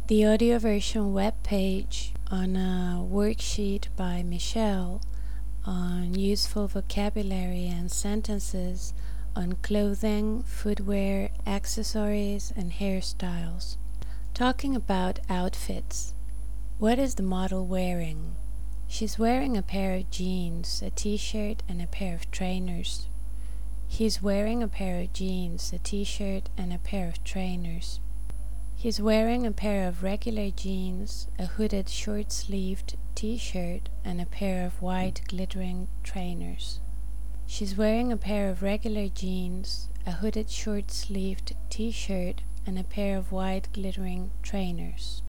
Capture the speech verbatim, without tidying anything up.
the audio version webpage on a worksheet by Michelle on useful vocabulary and sentences on clothing, footwear, accessories, and hairstyles. Talking about outfits. What is the model wearing? She's wearing a pair of jeans, a t-shirt, and a pair of trainers. He's wearing a pair of jeans, a t-shirt, and a pair of trainers. He's wearing a pair of regular jeans, a hooded short-sleeved t-shirt, and a pair of white glittering trainers. She's wearing a pair of regular jeans, a hooded short-sleeved t-shirt, and a pair of white glittering trainers.